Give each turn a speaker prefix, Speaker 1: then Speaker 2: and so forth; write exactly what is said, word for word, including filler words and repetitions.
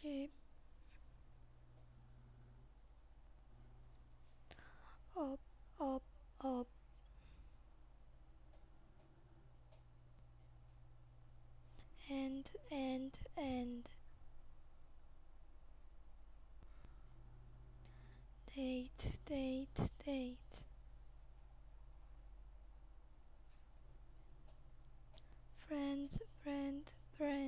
Speaker 1: Hip, up, up, up. And, and, and. Date, date, date. Friend, friend, friend.